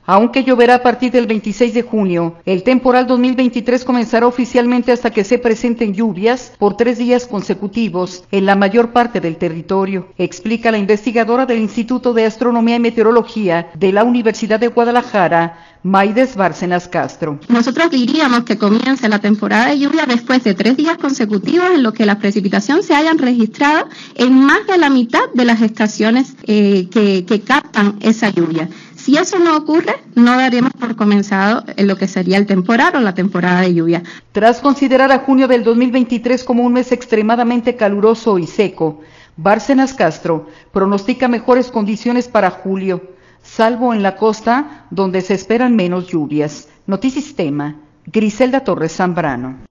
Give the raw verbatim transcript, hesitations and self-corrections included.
Aunque lloverá a partir del veintiséis de junio, el temporal dos mil veintitrés comenzará oficialmente hasta que se presenten lluvias por tres días consecutivos en la mayor parte del territorio, explica la investigadora del Instituto de Astronomía y Meteorología de la Universidad de Guadalajara, Maides Bárcenas Castro. Nosotros diríamos que comienza la temporada de lluvia después de tres días consecutivos en los que las precipitaciones se hayan registrado en más de la mitad de las estaciones eh, que, que captan esa lluvia. Si eso no ocurre, no daríamos por comenzado en lo que sería el temporal o la temporada de lluvia. Tras considerar a junio del dos mil veintitrés como un mes extremadamente caluroso y seco, Bárcenas Castro pronostica mejores condiciones para julio, salvo en la costa donde se esperan menos lluvias. Notisistema, Griselda Torres Zambrano.